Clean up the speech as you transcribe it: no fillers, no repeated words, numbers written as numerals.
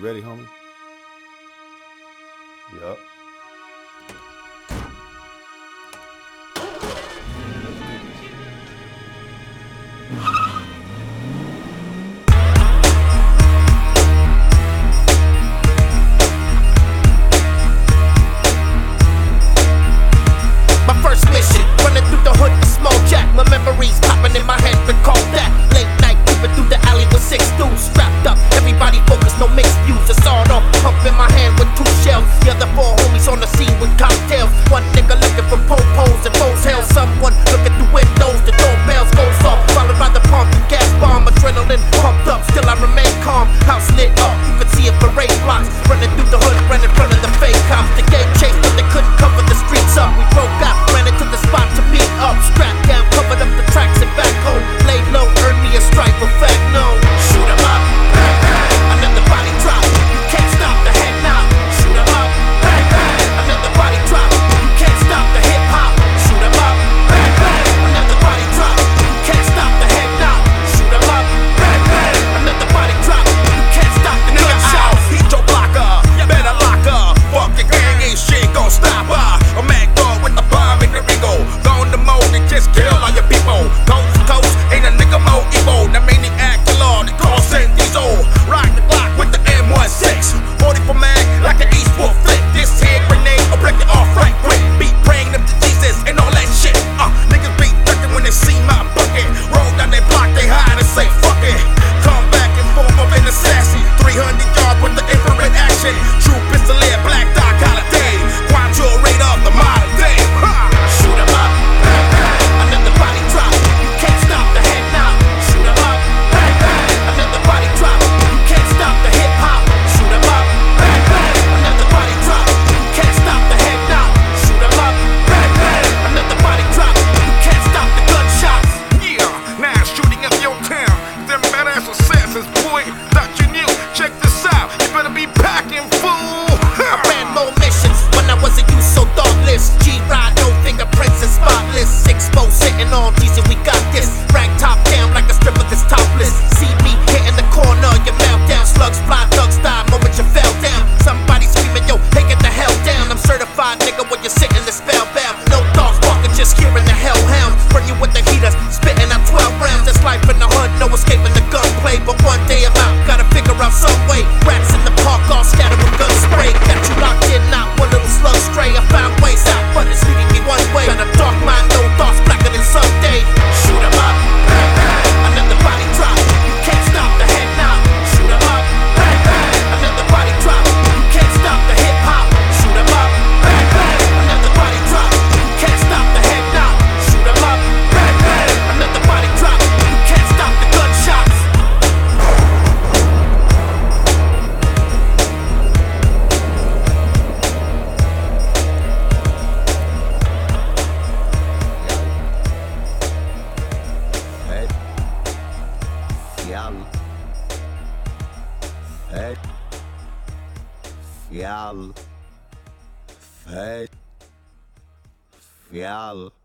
ready, homie? Yup. My first mission, running through the hood with small jack. My memories popping in my head, recall that. Late night, creeping through the alley with 6 dudes strapped up. Everybody focused, no mixed views. A sawed off pump in my hand with 2 shells. The other 4 homies on the scene with cocktails. One nigga looking for po-pos and foes hell. Someone looking through windows, the doorbells goes off. Followed by the pump and gas bomb. Adrenaline pumped up, still I remain calm. House lit up, you could see it parade blocks. Running through the hood, ran in front of the fake cops. The gate chased, but they couldn't cover the streets up. We broke out, ran into the spot to meet up. Strapped down, covered up the tracks and back home. Laid low, earned me a stripe, a fact known. Shoot 'em up, bang bang, another body drop. You can't stop the head nod. Shoot 'em up, bang bang, another body drop. You can't stop the hip hop. Shoot 'em up, bang bang, another body drop. You can't stop the head nod. Shoot 'em up, bang bang, another body drop. You can't stop the gunshot. Heat your blocker, you better lock up. Fuck your gang, ain't shit gon' stop her. A mad dog with the bomb in the Ringo. Go on the mode and just kill all your people. Coast to coast, ain't a nigga more evil. The maniac, the law, they call San Diesel. Rock the block with the M16. 44 mag like an East Wolf flick. This here grenade, I'll break it off right quick. Beat praying up to Jesus and all that shit. Niggas be ducking when they see my bucket. Roll down their block, they hide and say fuck it. Come back and form of an assassin. 300 yards with the infrared action. True pistolier, black dot holiday. Quancho radar, the modern day. Shoot 'em up, bang bang, another body drop. You can't stop the head nod. Shoot 'em up, bang bang, another body drop. You can't stop the hip hop. Shoot 'em up, bang bang, another body drop. You can't stop the head nod. Shoot 'em up, bang bang, another body drop. You can't stop the gunshots. Yeah, now shooting up your town. Them badass assassins, boy, thought you knew. Check this out, you better be packing, fool. I ran more missions when I was a youth so thoughtless. G-Ride, no fingerprints and spotless. 6 more sitting on G's and we got this. Rag top down like a stripper that's topless. See me hitting the corner, you melt down. Slugs fly, thugs die, moment you fell down. Somebody screaming, yo, hey, get the hell down. I'm certified, nigga, when you're sitting the spellbound. No thoughts walking, just hearing the hellhounds. Burn you with the heaters, spitting out 12 rounds. That's life in the hood, no escaping the gunplay. But one day I'm out, gotta figure out some way. Rats in the park, all scattered with gun spray. Got you locked in, not one little slug stray. I found ways out, but it's leading me one way. Got a dark mind, no thoughts, blacker than someday. Shoot 'em up, bang bang, another body drop. You can't stop the head nod. Shoot 'em up, bang bang, another body drop. You can't stop the hip hop. Shoot 'em up, bang bang, another body drop. You can't stop the head nod. Shoot 'em up, bang bang, another body drop. You can't stop the gunshots. Fial.